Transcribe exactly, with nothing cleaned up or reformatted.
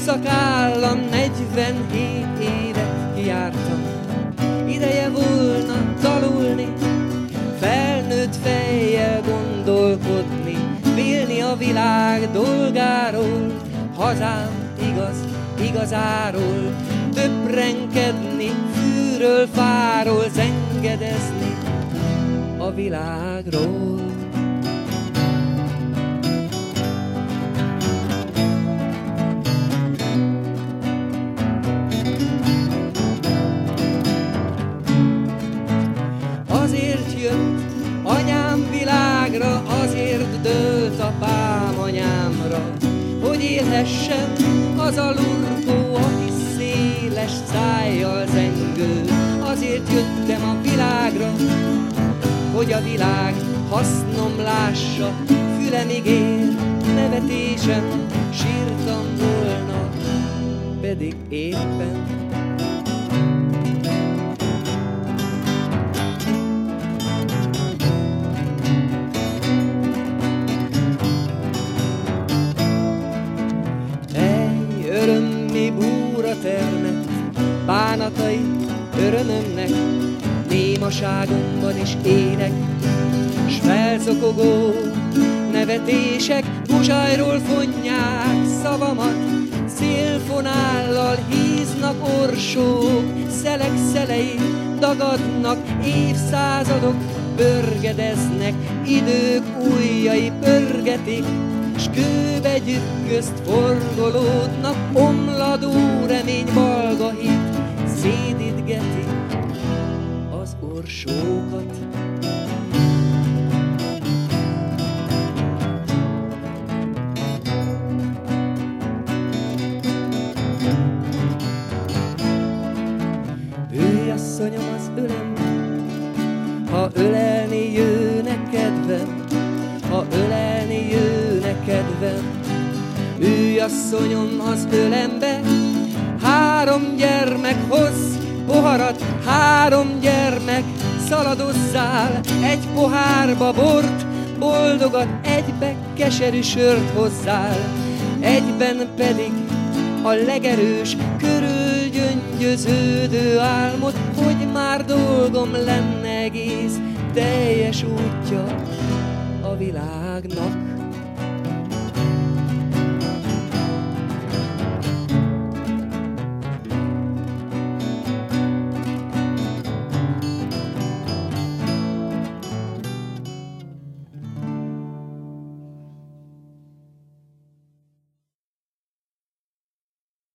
szakállam, negyvenhét évet kijártam. Ideje volna dalulni, felnőtt fejjel gondolkodni, vélni a világ dolgáról, hazám igaz, igazáról, töprenkedni, fűről, fáról, zengedezni a világról. Azért jött anyám világra, azért dőlt apám anyámra, hogy élhessen az a lurkó, aki széles szájjal zengő. Azért jöttem a világra, hogy a világ hasznom lássa, fülemig ér nevetésem, sírtam volna, pedig éppen. Örömmé búra termett, bánatai örömömnek, némaságomban is ének, s felzokogó nevetések buzsajról fonják szavamat, szélfonállal híznak orsók, szelek szelei dagadnak, évszázadok pörgedeznek, idők ujjai pörgetik, s kőbe gyükközt forgolódnak, omladó remény balga hit szédítgeti az orsókat. Ülj, asszonyom, az ölembe, ha ölelni jönnek kedvem, ha ölelni jönnek kedvem. Ülj, asszonyom, az ölembe, három gyermek hoz poharat, három gyermek szaladozzál, egy pohárba bort, boldogat, egybe keserű sört hozzál, egyben pedig a legerős, körül gyöngyöződő álmod, hogy már dolgom lenne egész teljes útja a világnak.